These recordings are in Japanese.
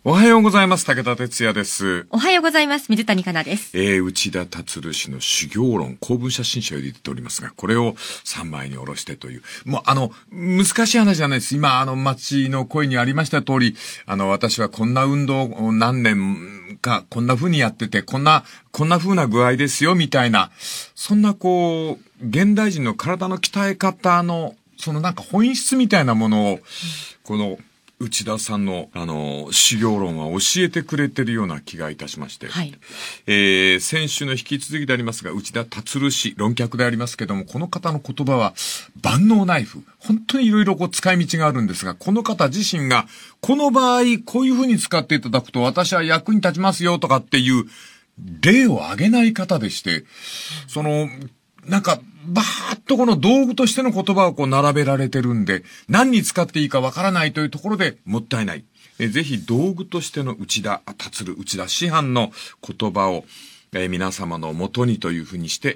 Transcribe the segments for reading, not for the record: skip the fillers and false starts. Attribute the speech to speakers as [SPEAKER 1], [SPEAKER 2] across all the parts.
[SPEAKER 1] おはようございます。武田哲也です。
[SPEAKER 2] おはようございます。水谷香奈です。
[SPEAKER 1] 内田達氏の修行論、公文写真集を入れておりますが、これを3枚に下ろしてという。もう難しい話じゃないです。今、街の声にありました通り、私はこんな運動を何年か、こんな風にやってて、こんな風な具合ですよ、みたいな。そんな現代人の体の鍛え方の、本質みたいなものを、この、内田さんの、修行論は教えてくれてるような気がいたしまして。
[SPEAKER 2] はい。
[SPEAKER 1] 先週の引き続きでありますが、内田達氏、論客でありますけども、この方の言葉は、万能ナイフ。本当にいろいろ使い道があるんですが、この方自身が、この場合、こういう風に使っていただくと、私は役に立ちますよ、とかっていう、例を挙げない方でして、バーッとこの道具としての言葉を並べられてるんで、何に使っていいかわからないというところでもったいない。ぜひ道具としての内田師範の言葉を、皆様の元にというふうにして、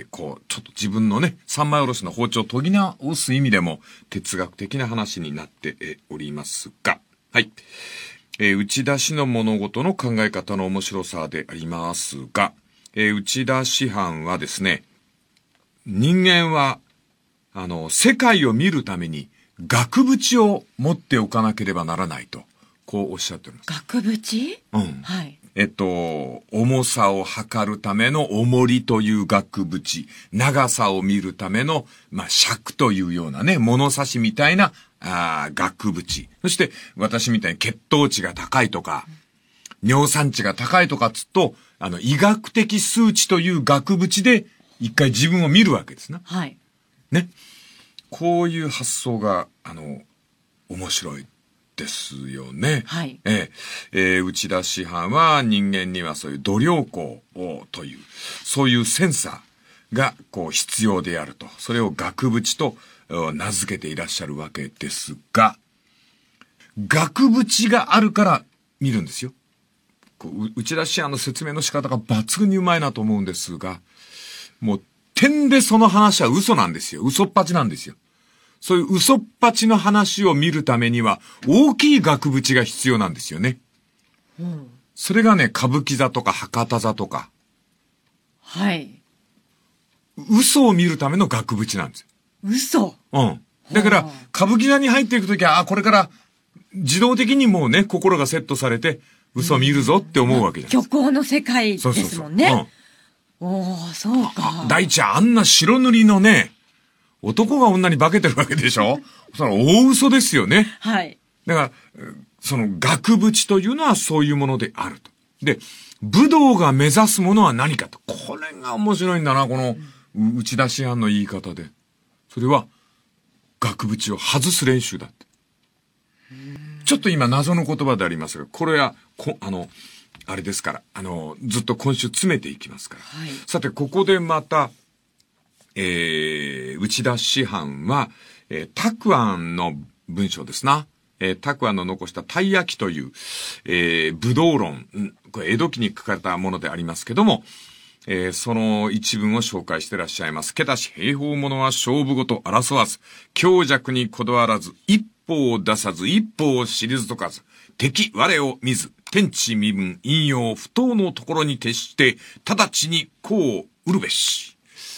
[SPEAKER 1] ちょっと自分のね、三枚おろしの包丁を研ぎ直す意味でも哲学的な話になっておりますが、はい。内田氏の物事の考え方の面白さでありますが、内田師範はですね、人間は、世界を見るために、額縁を持っておかなければならないと、こうおっしゃっております。
[SPEAKER 2] 額縁？
[SPEAKER 1] うん。
[SPEAKER 2] はい。
[SPEAKER 1] 重さを測るための重りという額縁、長さを見るための、尺というようなね、物差しみたいな、額縁。そして、私みたいに血糖値が高いとか、尿酸値が高いとかつと、医学的数値という額縁で、一回自分を見るわけですな。
[SPEAKER 2] はい。
[SPEAKER 1] ね。こういう発想が、面白いですよね。
[SPEAKER 2] はい。
[SPEAKER 1] 内田師範は人間にはそういう度量衡という、そういうセンサーが、必要であると。それを額縁と名付けていらっしゃるわけですが、額縁があるから見るんですよ。内田師範の説明の仕方が抜群にうまいなと思うんですが、もう、点でその話は嘘なんですよ。嘘っぱちなんですよ。そういう嘘っぱちの話を見るためには、大きい額縁が必要なんですよね。
[SPEAKER 2] うん。
[SPEAKER 1] それがね、歌舞伎座とか博多座とか。
[SPEAKER 2] はい。
[SPEAKER 1] 嘘を見るための額縁なんですよ。
[SPEAKER 2] 嘘？
[SPEAKER 1] うん。だから、歌舞伎座に入っていくときは、これから自動的にもうね、心がセットされて、嘘を見るぞって思うわけじゃないですか。
[SPEAKER 2] 虚構の世界ですもんね。
[SPEAKER 1] そう。
[SPEAKER 2] おー、そうか。
[SPEAKER 1] 第一あんな白塗りのね、男が女に化けてるわけでしょ？それは大嘘ですよね。
[SPEAKER 2] はい。
[SPEAKER 1] だから、その額縁というのはそういうものであると。で、武道が目指すものは何かと。これが面白いんだな、この内田師範の言い方で。それは、額縁を外す練習だって。ちょっと今謎の言葉でありますが、これは、あれですから、ずっと今週詰めていきますから。
[SPEAKER 2] はい。
[SPEAKER 1] さて、ここでまた、内田師範は、沢庵の文章ですな。沢庵の残したたい焼きという、武道論、これ江戸期に書かれたものでありますけども、その一文を紹介していらっしゃいます。けたし兵法者は勝負ごと争わず、強弱にこだわらず、一歩を出さず、一歩を退かず、敵我を見ず、天地身分、引用、不当のところに徹して、直ちにこう、うるべし。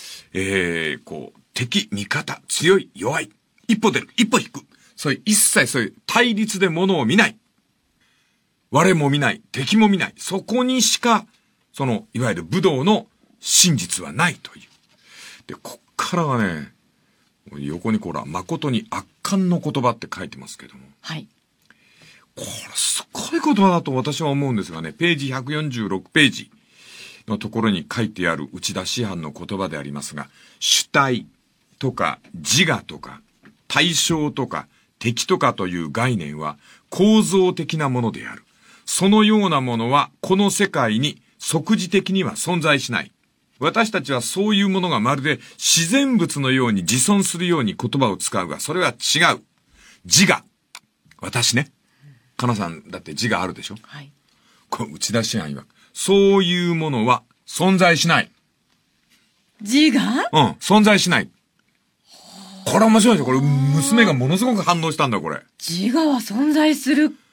[SPEAKER 1] 敵、味方、強い、弱い。一歩出る、一歩引く。一切そういう対立で物を見ない。我も見ない、敵も見ない。そこにしか、いわゆる武道の真実はないという。で、こっからはね、横に誠に圧巻の言葉って書いてますけども。
[SPEAKER 2] はい。
[SPEAKER 1] これすごい言葉だと私は思うんですがね、ページ146ページのところに書いてある内田師範の言葉でありますが、主体とか自我とか対象とか敵とかという概念は構造的なものである。そのようなものはこの世界に即時的には存在しない。私たちはそういうものがまるで自然物のように自存するように言葉を使うが、それは違う。自我。私ね。かなさんだって自我あるでしょ？
[SPEAKER 2] はい。
[SPEAKER 1] これ内田師範曰く、そういうものは存在しない。
[SPEAKER 2] 自我？
[SPEAKER 1] 存在しない。これ面白いでしょ？これ娘がものすごく反応したんだ、これ。
[SPEAKER 2] 自我は存在する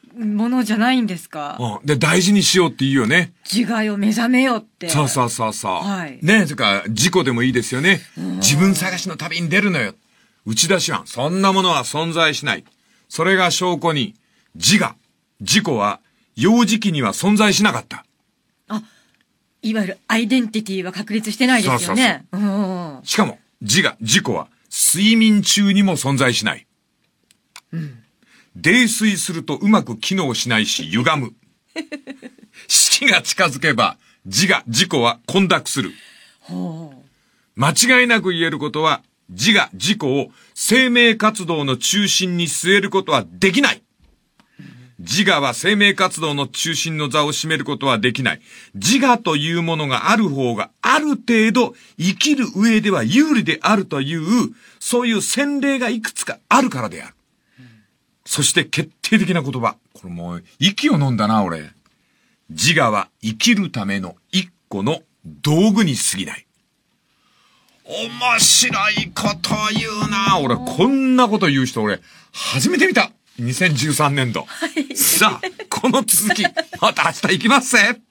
[SPEAKER 2] ものじゃないんですか。
[SPEAKER 1] うん。で、大事にしようって言うよね。
[SPEAKER 2] 自我を目覚めよって。
[SPEAKER 1] そうそうそうそう。
[SPEAKER 2] はい。
[SPEAKER 1] ねえ、とか、事故でもいいですよね。自分探しの旅に出るのよ。内田師範、そんなものは存在しない。それが証拠に、自我、自己は、幼児期には存在しなかった。
[SPEAKER 2] あ、いわゆるアイデンティティは確立してないですよね。
[SPEAKER 1] そうそうそう。しかも、自我、自己は、睡眠中にも存在しない。うん。泥酔するとうまく機能しないし、歪む。死期が近づけば、自我、自己は混濁する。
[SPEAKER 2] ほう。
[SPEAKER 1] 間違いなく言えることは、自我、自己を生命活動の中心に据えることはできない。自我は生命活動の中心の座を占めることはできない。自我というものがある方がある程度生きる上では有利であるという、そういう先例がいくつかあるからである。そして決定的な言葉。これもう息を飲んだな、俺。自我は生きるための一個の道具に過ぎない。面白いこと言うな。俺、こんなこと言う人、俺、初めて見た。2013年度。
[SPEAKER 2] はい。
[SPEAKER 1] さあ、この続き、また明日行きますぜ。